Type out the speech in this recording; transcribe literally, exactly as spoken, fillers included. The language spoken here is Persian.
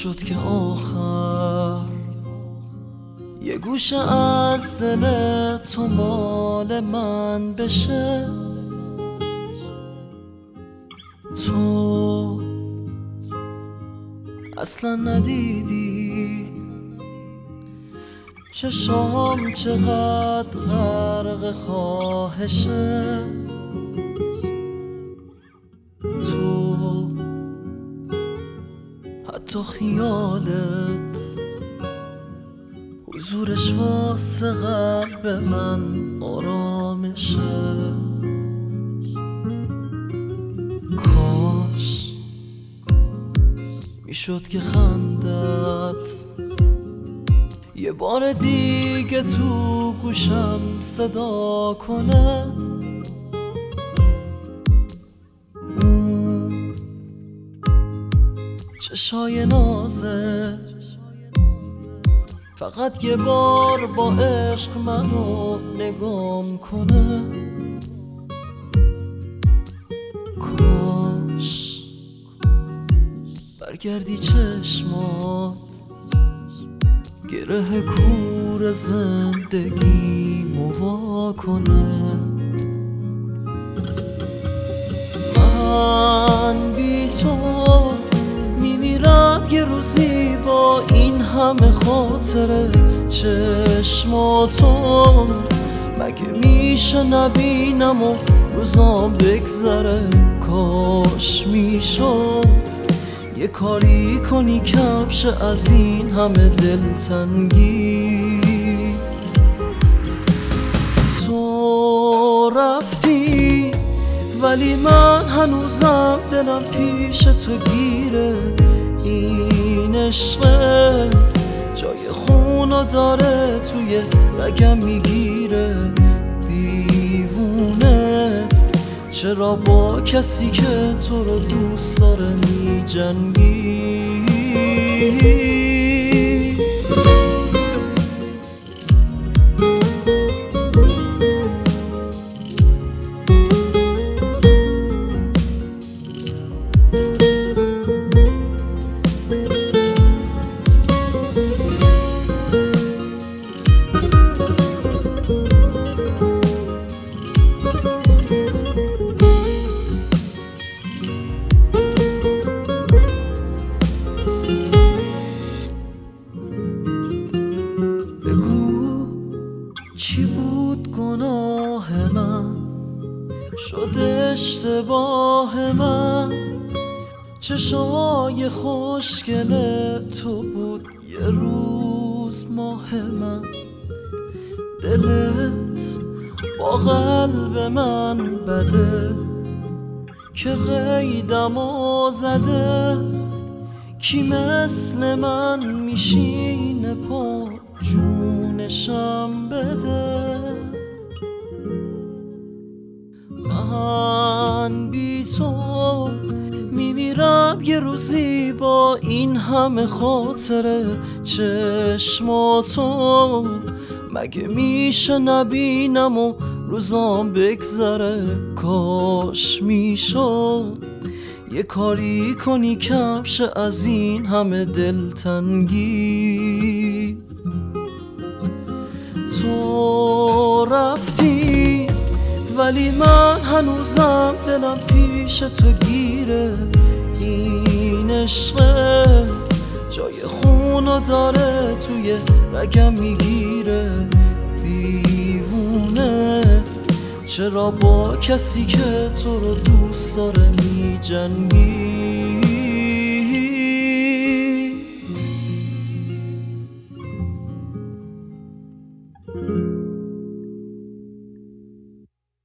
شد که آخر یه گوشه از دل تو مال من بشه. تو اصلا ندیدی چشام چقدر غرق خواهشه. تو حتی خیالت حضورش واسه قلب من آرامشه. کاش میشد که خندت یه بار دیگه تو گوشم صدا کنه. چشای نازه فقط یه بار با عشق منو نگام کنه. کاش برگردی چشمات گره کور زندگی موا کنه. من بی تو میمیرم یه روزی با این همه خاطره چشماتو. مگه میشه نبینم و روزام بگذره؟ کاش میشد یه کاری کنی کمش از این همه دلتنگی. تو رفتی ولی من هنوزم دلم پیش تو گیره. این عشقه جای خونو داره توی رگم میگیره. دیوونه چرا با کسی که تو رو دوست داره می جنگی؟ چی بود گناه من شد اشتباه من؟ چشای خوشگل تو بود یه روز ماه من. دلت با قلب من بده که قیدمو زده. کی مثل من میشینه پا جونشم بده؟ من بی تو میمیرم یه روزی با این همه خاطره چشماتو. مگه میشه نبینم و روزام بگذره؟ کاش میشد یه کاری کنی کمش از این همه دلتنگی. تو رفتی ولی من هنوزم دلم پیش تو گیره. این عشقه جای خونو داره توی رگم میگیره. دیوونه چرا با کسی که تو رو دوست داره می جنگی؟